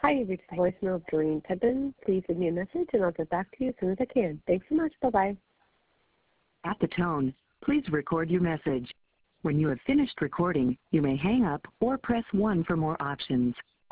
Hi, you've reached the voicemail of Doreen Pippin. Please leave me a message and I'll get back to you as soon as I can. Thanks so much. Bye-bye. At the tone, please record your message. When you have finished recording, you may hang up or press 1 for more options.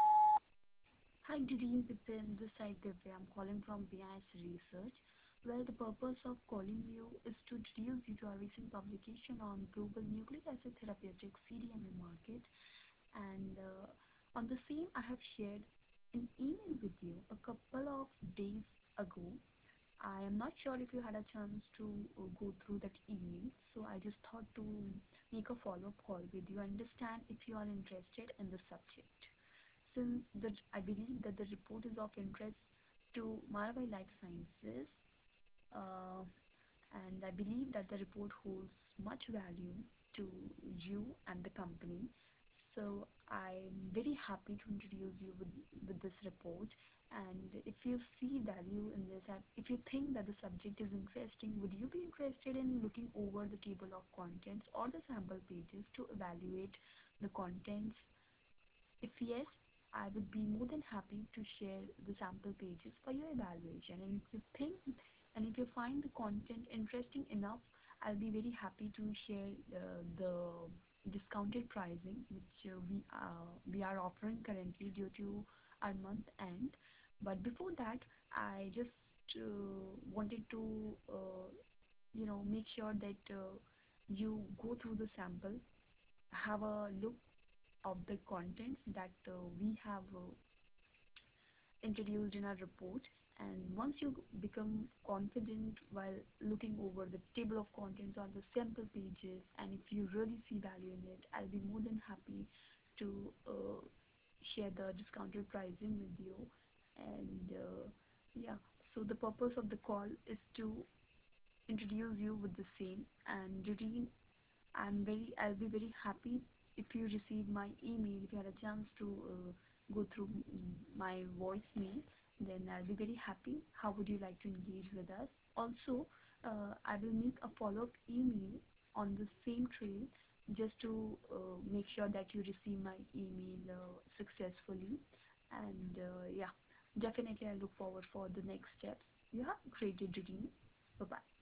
Hi, Doreen Pippin. This side Divya. I'm calling from BIS Research. Well, the purpose of calling you is to introduce you to our recent publication on global nucleic acid therapeutics CDMO market. And on the same, I have shared an email with you a couple of days ago. I am not sure if you had a chance to go through that email, so I just thought to make a follow-up call with you, understand if you are interested in the subject. Since I believe that the report is of interest to Maravai Life Sciences, uh, and I believe that the report holds much value to you and the company. So I'm very happy to introduce you with this report. And if you see value in this, and if you think that the subject is interesting, would you be interested in looking over the table of contents or the sample pages to evaluate the contents? If yes, I would be more than happy to share the sample pages for your evaluation. And if you think and if you find the content interesting enough, I'll be very happy to share the discounted pricing which we are offering currently due to our month end. But before that, I just wanted to make sure that you go through the sample, have a look of the contents that we have introduced in our report. And once you become confident while looking over the table of contents on the sample pages, and if you really see value in it, I'll be more than happy to share the discounted pricing with you. And yeah, so the purpose of the call is to introduce you with the same. And routine, I'll be very happy if you receive my email, if you had a chance to go through my voicemail, then I'll be very happy. How would you like to engage with us? Also, I will make a follow-up email on the same trail just to make sure that you receive my email successfully. And yeah, definitely I look forward for the next steps. You have a great day, Bye-bye.